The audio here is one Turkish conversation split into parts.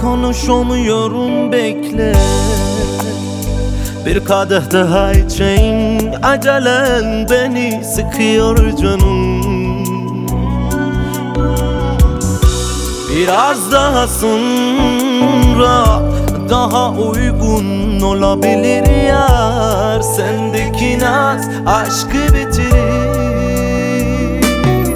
konuşamıyorum, bekle. Bir kadeh daha içeyim, acelen beni sıkıyor canım. Biraz daha sonra daha uygun olabilir yar. Sendeki naz aşkı bitirir.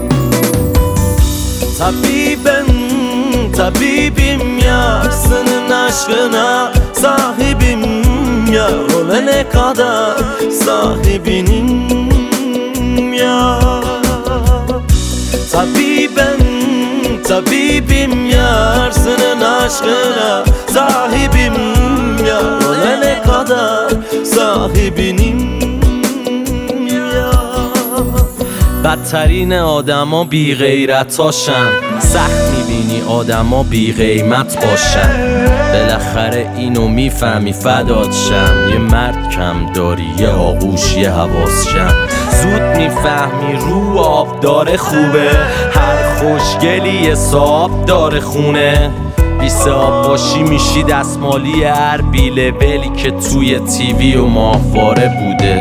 Tabibim yar, senin aşkına sahibim yar. Ölene kadar sahibinim yar. Tabibim yar, senin aşkına sahibim yar. Ölene kadar sahibinim yar. بدترین آدما بی غیرتاشن، سخت میبینی آدما بی قیمت باشن. بالاخره اینو میفهمی فدات شم. یه مرد کم داری، یه آغوش، یه حواس شم. زود میفهمی رو آب داره خوبه، هر خوشگلی یه صاحب داره خونه. بیسه آب باشی میشی دستمالی هر بیله ولی که توی تیوی و ماهواره بوده.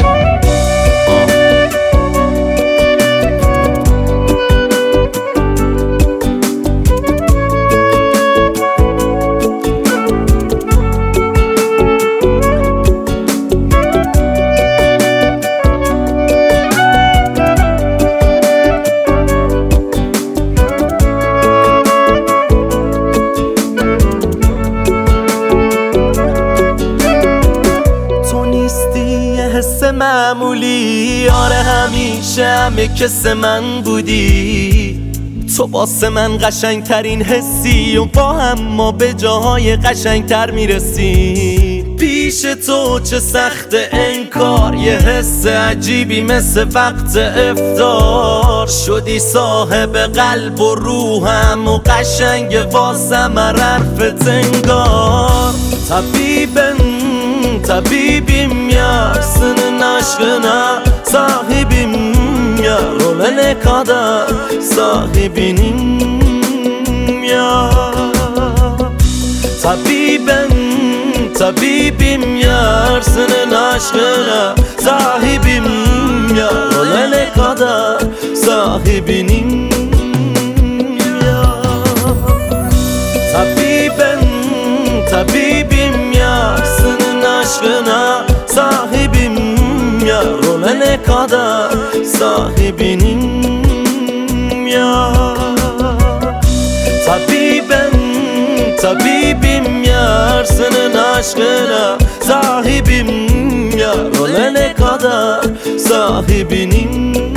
حس معمولی، آره همیشه همه کس من بودی. تو واسه من قشنگ ترین حسی و با هم ما به جاهای قشنگ تر میرسی. پیش تو چه سخت انکار، یه حس عجیبی مثل وقت افطار. شدی صاحب قلب و روحم و قشنگ واسم حرفت انگار. Tabibim yar, senin aşkına sahibim yar. Ölene kadar sahibinim yar. Tabibim yar, senin aşkına sahibim yar. Ölene kadar sahibinim yar. Tabibim yar, senin aşkına sahibim yar. Ölene kadar sahibinim yar. Tabibim yar, senin aşkına sahibim yar. Ölene kadar sahibinim